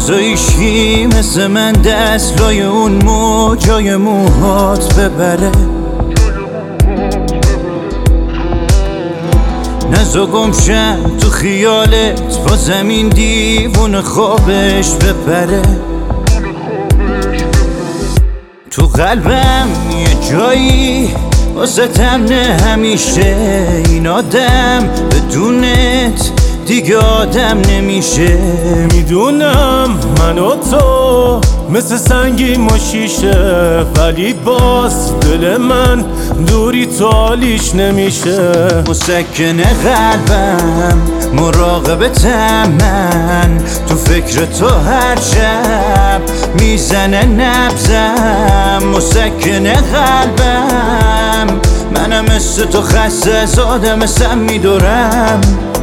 نزایشی مثل من دست لای اون موجای موهات ببره، نزا گمشم تو خیالت با زمین دیوون خوابش بپره. تو قلبم یه جایی واسه تمنه همیشه، این آدم بدونت دیگه آدم نمیشه. میدونم من و تو مثل سنگی و شیشه، ولی باز دل من دوری تو حالیش نمیشه. مسکن قلبم مراقبتم من، تو فکر تو هر شب میزنه نبضم. مسکن قلبم منم مثل تو خسته از آدم سم میدورم.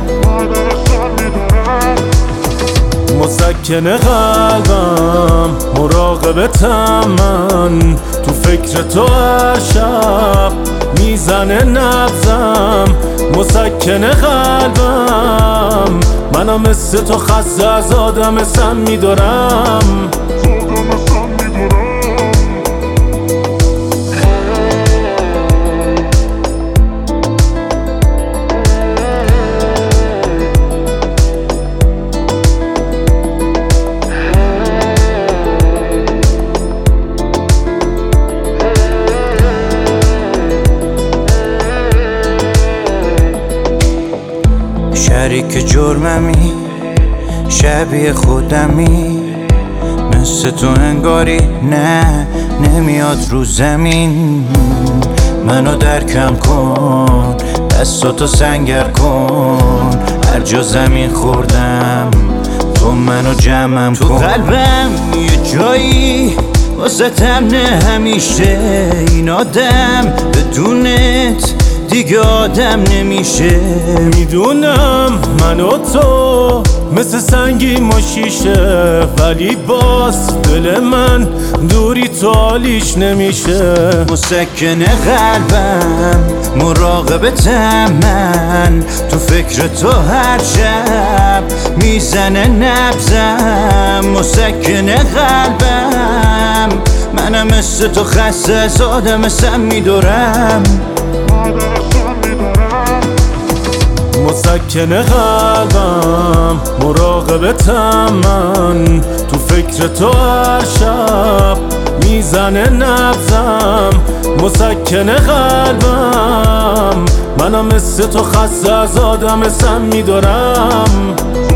مسکن قلبم مراقبتم من، تو فکر تو هر شب میزنه نبضم. مسکن قلبم منم مثل تو خسته از آدم سم میدارم. شریک جرممی شبیه خودمی، مثل تو انگاری نه نمیاد رو زمین. منو درکم کن، دستاتو سنگر کن، هر جا زمین خوردم تو منو جمعم کن. تو قلبم یه جایی واسه تمنه همیشه، این آدم بدونت دیگه آدم نمیشه. میدونم من و تو مثل سنگی و شیشه، ولی باز دل من دوری تو حالیش نمیشه. مسکن قلبم مراقبتم من، تو فکر تو هر شب میزنه نبضم. مسکن قلبم منم مثل تو خسته از آدم سم میدورم. مسکن قلبم مراقبتم من، تو فکر تو هر شب میزنه نبضم. مسکن قلبم منم مثل تو خسته از آدم سم میدارم.